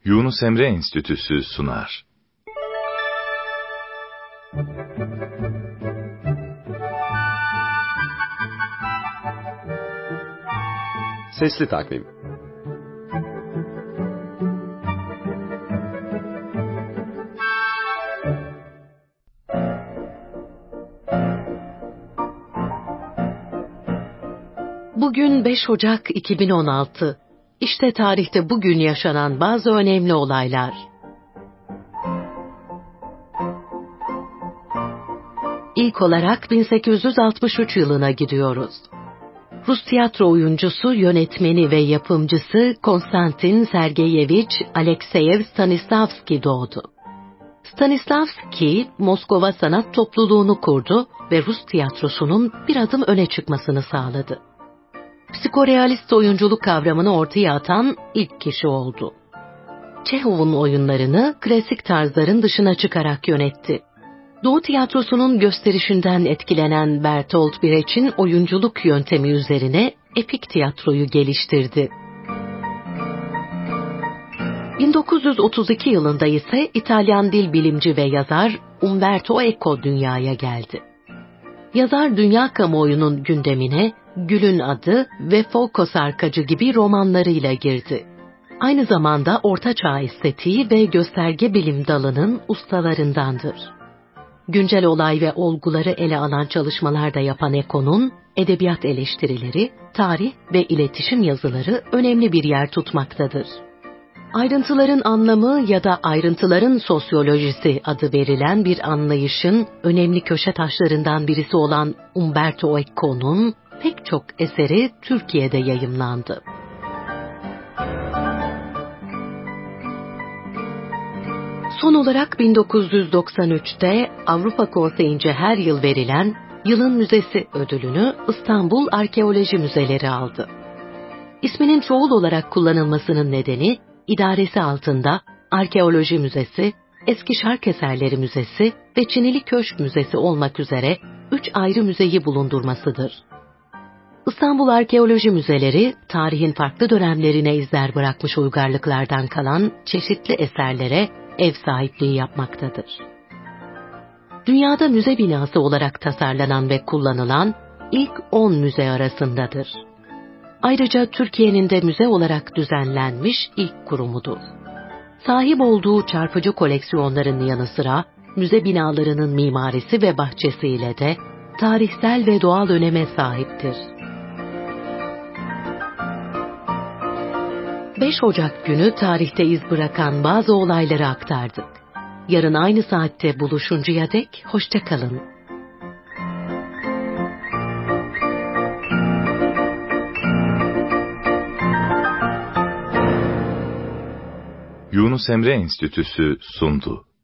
Yunus Emre Enstitüsü sunar. Sesli Takvim. Bugün 5 Ocak 2016. İşte tarihte bugün yaşanan bazı önemli olaylar. İlk olarak 1863 yılına gidiyoruz. Rus tiyatro oyuncusu, yönetmeni ve yapımcısı Konstantin Sergeyeviç Alekseyev Stanislavski doğdu. Stanislavski, Moskova Sanat Topluluğunu kurdu ve Rus tiyatrosunun bir adım öne çıkmasını sağladı. Psikorealist oyunculuk kavramını ortaya atan ilk kişi oldu. Çehov'un oyunlarını klasik tarzların dışına çıkarak yönetti. Doğu tiyatrosunun gösterişinden etkilenen Bertolt Brecht'in oyunculuk yöntemi üzerine epik tiyatroyu geliştirdi. 1932 yılında ise İtalyan dil bilimci ve yazar Umberto Eco dünyaya geldi. Yazar dünya kamuoyunun gündemine Gül'ün Adı ve Foucault Sarkacı gibi romanlarıyla girdi. Aynı zamanda Ortaçağ estetiği ve gösterge bilim dalının ustalarındandır. Güncel olay ve olguları ele alan çalışmalar da yapan Eco'nun edebiyat eleştirileri, tarih ve iletişim yazıları önemli bir yer tutmaktadır. Ayrıntıların anlamı ya da ayrıntıların sosyolojisi adı verilen bir anlayışın önemli köşe taşlarından birisi olan Umberto Eco'nun pek çok eseri Türkiye'de yayımlandı. Son olarak 1993'te Avrupa Konseyi'nce her yıl verilen Yılın Müzesi ödülünü İstanbul Arkeoloji Müzeleri aldı. İsminin çoğul olarak kullanılmasının nedeni, idaresi altında Arkeoloji Müzesi, Eski Şark Eserleri Müzesi ve Çinili Köşk Müzesi olmak üzere 3 ayrı müzeyi bulundurmasıdır. İstanbul Arkeoloji Müzeleri, tarihin farklı dönemlerine izler bırakmış uygarlıklardan kalan çeşitli eserlere ev sahipliği yapmaktadır. Dünyada müze binası olarak tasarlanan ve kullanılan ilk 10 müze arasındadır. Ayrıca Türkiye'nin de müze olarak düzenlenmiş ilk kurumudur. Sahip olduğu çarpıcı koleksiyonların yanı sıra müze binalarının mimarisi ve bahçesiyle de tarihsel ve doğal öneme sahiptir. 5 Ocak günü tarihte iz bırakan bazı olayları aktardık. Yarın aynı saatte buluşuncaya dek hoşça kalın. Yunus Emre Enstitüsü sundu.